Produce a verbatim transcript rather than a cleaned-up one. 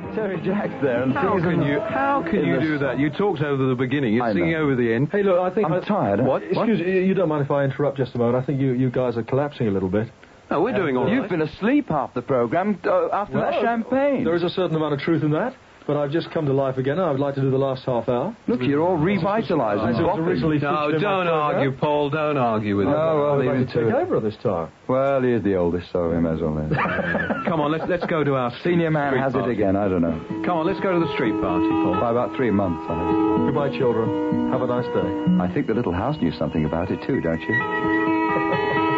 Terry Jacks there, and How things can in- you? How can in you the- do that? You talked over the beginning. You're I singing know. over the end. Hey, look, I think... I'm I, tired. What? Excuse me, you don't mind if I interrupt just a moment? I think you, you guys are collapsing a little bit. No, we're doing all right. You've been asleep half the programme uh, after that Well, champagne. There is a certain amount of truth in that, but I've just come to life again, and I would like to do the last half hour. Look, you're all revitalised As and it was bopping. originally No, featured in my don't program. argue, Paul. Don't argue with No, him. well, I'd leave like him to to take it. over at this time. Well, he is the oldest, so we may as well then. Come on, let's let's go to our Senior man street has party. it again, I don't know. Come on, let's go to the street party, Paul. By about three months, I think. Goodbye, children. Have a nice day. I think the little house knew something about it too, don't you?